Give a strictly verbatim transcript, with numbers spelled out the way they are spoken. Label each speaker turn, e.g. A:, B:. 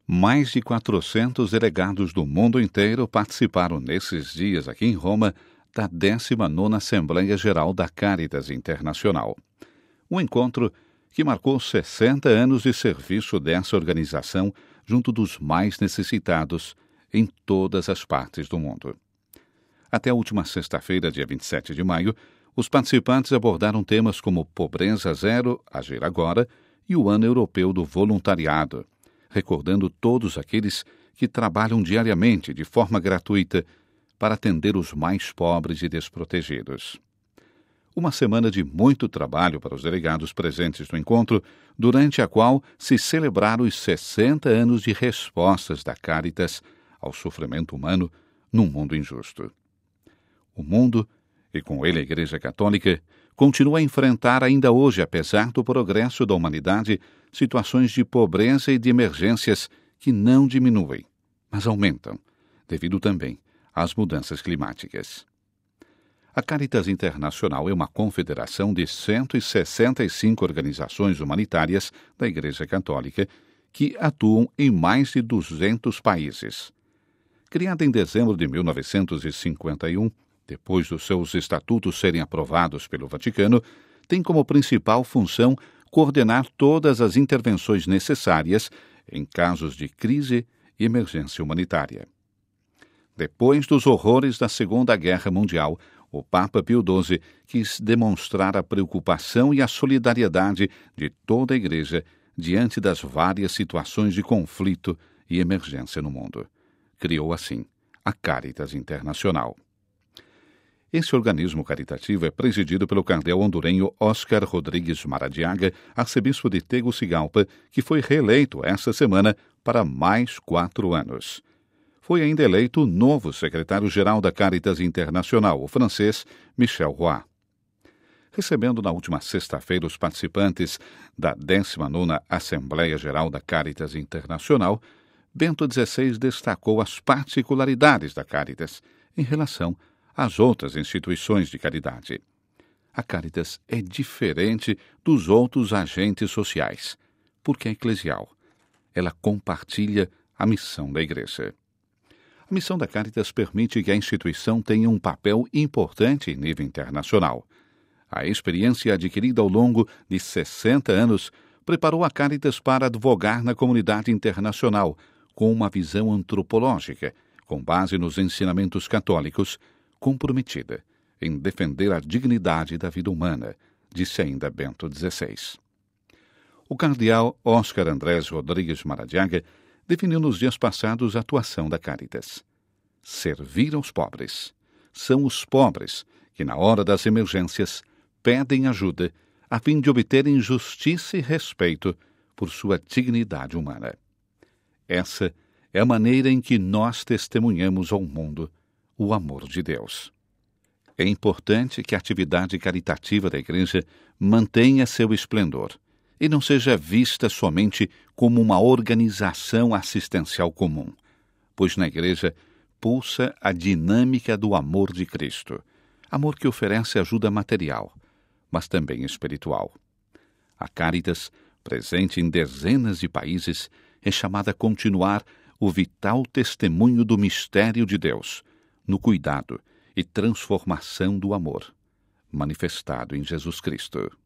A: Mais de quatrocentos delegados do mundo inteiro participaram nesses dias aqui em Roma da décima nona Assembleia Geral da Caritas Internacional. Um encontro que marcou sessenta anos de serviço dessa organização junto dos mais necessitados em todas as partes do mundo. Até a última sexta-feira, dia vinte e sete de maio, os participantes abordaram temas como Pobreza Zero, Agir Agora e o Ano Europeu do Voluntariado, recordando todos aqueles que trabalham diariamente de forma gratuita para atender os mais pobres e desprotegidos. Uma semana de muito trabalho para os delegados presentes no encontro, durante a qual se celebraram os sessenta anos de respostas da Caritas ao sofrimento humano num mundo injusto. O mundo, e com ele a Igreja Católica, continua a enfrentar ainda hoje, apesar do progresso da humanidade, situações de pobreza e de emergências que não diminuem, mas aumentam, devido também às mudanças climáticas. A Caritas Internacional é uma confederação de cento e sessenta e cinco organizações humanitárias da Igreja Católica que atuam em mais de duzentos países. Criada em dezembro de mil novecentos e cinquenta e um, depois dos seus estatutos serem aprovados pelo Vaticano, tem como principal função coordenar todas as intervenções necessárias em casos de crise e emergência humanitária. Depois dos horrores da Segunda Guerra Mundial, o Papa Pio doze quis demonstrar a preocupação e a solidariedade de toda a Igreja diante das várias situações de conflito e emergência no mundo. Criou, assim, a Caritas Internacional. Esse organismo caritativo é presidido pelo cardeal hondurenho Oscar Rodrigues Maradiaga, arcebispo de Tegucigalpa, que foi reeleito esta semana para mais quatro anos. Foi ainda eleito o novo secretário-geral da Caritas Internacional, o francês Michel Roy. Recebendo na última sexta-feira os participantes da décima nona Assembleia Geral da Caritas Internacional, Bento dezesseis destacou as particularidades da Caritas em relação às outras instituições de caridade. A Caritas é diferente dos outros agentes sociais, porque é eclesial. Ela compartilha a missão da Igreja. A missão da Caritas permite que a instituição tenha um papel importante em nível internacional. A experiência adquirida ao longo de sessenta anos preparou a Caritas para advogar na comunidade internacional com uma visão antropológica, com base nos ensinamentos católicos, comprometida em defender a dignidade da vida humana, disse ainda Bento dezesseis. O cardeal Oscar Andrés Rodrigues Maradiaga definiu nos dias passados a atuação da Caritas. Servir aos pobres. São os pobres que, na hora das emergências, pedem ajuda a fim de obterem justiça e respeito por sua dignidade humana. Essa é a maneira em que nós testemunhamos ao mundo o amor de Deus. É importante que a atividade caritativa da Igreja mantenha seu esplendor e não seja vista somente como uma organização assistencial comum, pois na Igreja pulsa a dinâmica do amor de Cristo, amor que oferece ajuda material, mas também espiritual. A Caritas, presente em dezenas de países, é chamada a continuar o vital testemunho do mistério de Deus, no cuidado e transformação do amor, manifestado em Jesus Cristo.